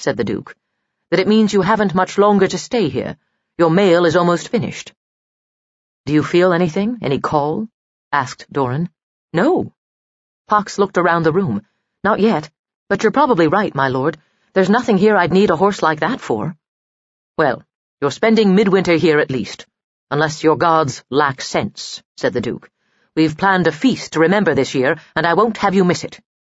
said the Duke, "that it means you haven't much longer to stay here. Your mail is almost finished." "Do you feel anything? Any call?" asked Doran. "No." Pox looked around the room. "Not yet, but you're probably right, my lord. There's nothing here I'd need a horse like that for." "Well, you're spending midwinter here at least, unless your gods lack sense," said the Duke. "We've planned a feast to remember this year, and I won't have you miss it."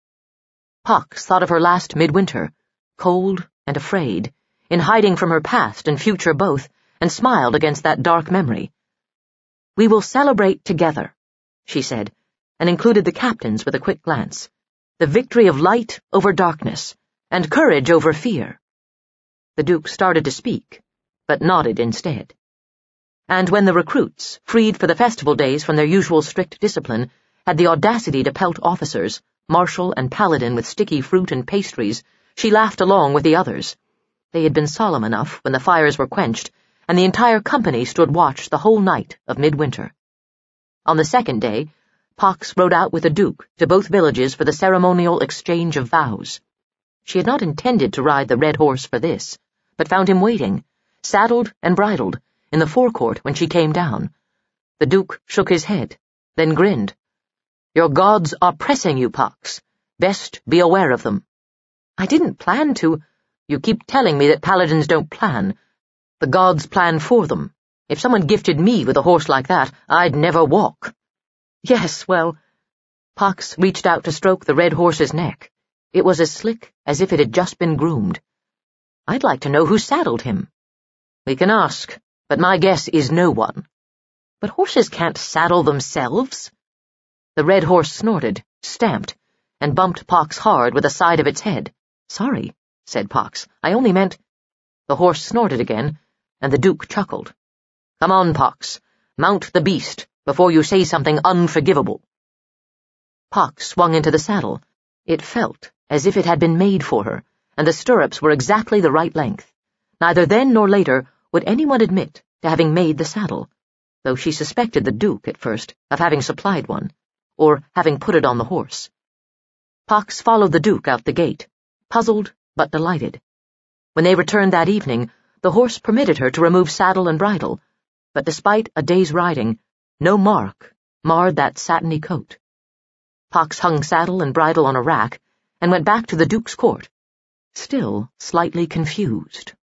Pox thought of her last midwinter, cold and afraid, in hiding from her past and future both, and smiled against that dark memory. "We will celebrate together," she said, and included the captains with a quick glance. "The victory of light over darkness, and courage over fear." The Duke started to speak, but nodded instead. And when the recruits, freed for the festival days from their usual strict discipline, had the audacity to pelt officers, marshal and paladin with sticky fruit and pastries, she laughed along with the others. They had been solemn enough when the fires were quenched, and the entire company stood watch the whole night of midwinter. On the second day, Pox rode out with the Duke to both villages for the ceremonial exchange of vows. She had not intended to ride the red horse for this, but found him waiting, saddled and bridled, in the forecourt when she came down. The Duke shook his head, then grinned. "Your gods are pressing you, Pox. Best be aware of them." "I didn't plan to—" "You keep telling me that paladins don't plan. The gods plan for them. If someone gifted me with a horse like that, I'd never walk." "Yes, well—" Pox reached out to stroke the red horse's neck. It was as slick as if it had just been groomed. "I'd like to know who saddled him." "We can ask, but my guess is no one." "But horses can't saddle themselves." The red horse snorted, stamped, and bumped Pox hard with the side of its head. "Sorry," said Pox. "I only meant—" The horse snorted again, and the Duke chuckled. "Come on, Pox. Mount the beast before you say something unforgivable." Pox swung into the saddle. It felt as if it had been made for her, and the stirrups were exactly the right length. Neither then nor later would anyone admit to having made the saddle, though she suspected the Duke, at first, of having supplied one, or having put it on the horse. Pox followed the Duke out the gate, puzzled but delighted. When they returned that evening, the horse permitted her to remove saddle and bridle, but despite a day's riding, no mark marred that satiny coat. Pox hung saddle and bridle on a rack and went back to the Duke's court, still slightly confused.